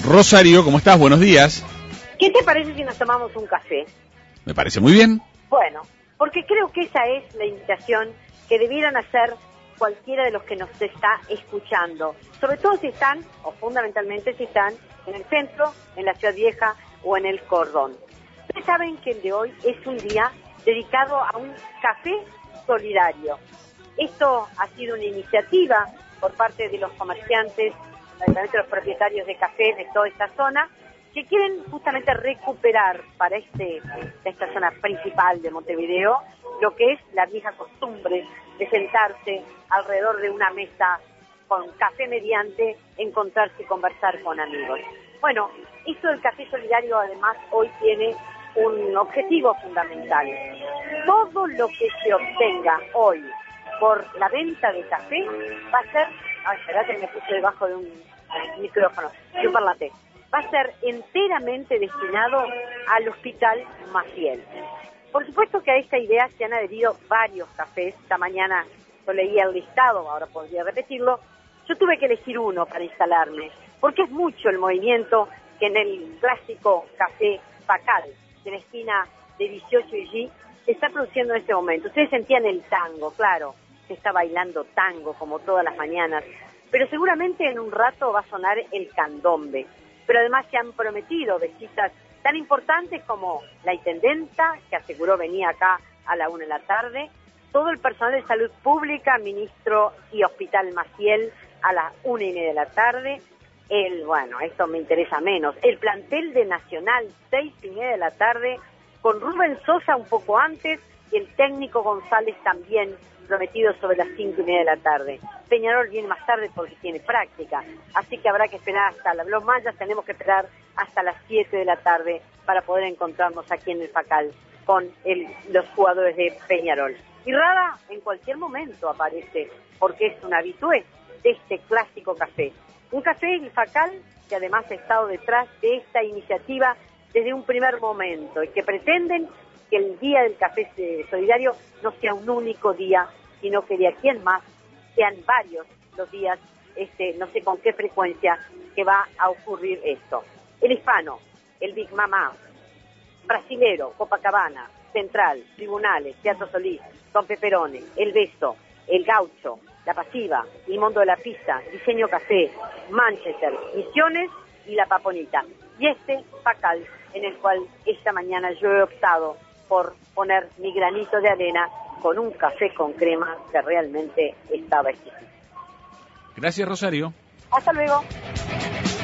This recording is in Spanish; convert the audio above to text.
Rosario, ¿cómo estás? Buenos días. ¿Qué te parece si nos tomamos un café? Me parece muy bien. Bueno, porque creo que esa es la invitación que debieran hacer cualquiera de los que nos está escuchando, sobre todo si están, o fundamentalmente si están, en el centro, en la Ciudad Vieja o en el Cordón. Ustedes saben que el de hoy es un día dedicado a un café solidario. Esto ha sido una iniciativa por parte de los comerciantes, de los propietarios de café de toda esta zona, que quieren justamente recuperar para esta zona principal de Montevideo lo que es la vieja costumbre de sentarse alrededor de una mesa con café mediante, encontrarse y conversar con amigos. Bueno, esto del café solidario además hoy tiene un objetivo fundamental. Todo lo que se obtenga hoy por la venta de café va a ser, espérate que me puse debajo de un micrófono, de un parlante, va a ser enteramente destinado al Hospital Maciel. Por supuesto que a esta idea se han adherido varios cafés. Esta mañana yo leía el listado, ahora podría repetirlo. Yo tuve que elegir uno para instalarme, porque es mucho el movimiento que en el clásico café Pacal, de la esquina de 18 y G, se está produciendo en este momento. Ustedes sentían el tango, claro, se está bailando tango como todas las mañanas, pero seguramente en un rato va a sonar el candombe. Pero además se han prometido visitas tan importantes como la intendenta, que aseguró venía acá a la 1 de la tarde, todo el personal de salud pública, ministro y Hospital Maciel a las 1:30 de la tarde, bueno, esto me interesa menos, el plantel de Nacional, 6:30 de la tarde, con Rubén Sosa un poco antes y el técnico González también prometido sobre las 5:30 de la tarde. Peñarol viene más tarde porque tiene práctica, así que habrá que esperar los mayas tenemos que esperar hasta las 7 de la tarde para poder encontrarnos aquí en el Pacal con los jugadores de Peñarol. Y Rada en cualquier momento aparece, porque es un habitué de este clásico café. Un café, el Pacal, que además ha estado detrás de esta iniciativa desde un primer momento y que pretenden que el Día del Café Solidario no sea un único día, sino que de aquí en más sean varios los días, no sé con qué frecuencia, que va a ocurrir esto. El hispano, el Big Mamá, brasilero, Copacabana, Central, Tribunales, Teatro Solís, Don Peperone, El Beso, El Gaucho, La Pasiva, El Mundo de la Pista, Diseño Café, Manchester, Misiones y La Paponita. Y este Pacal, en el cual esta mañana yo he optado por poner mi granito de arena con un café con crema que realmente estaba exquisito. Gracias, Rosario. Hasta luego.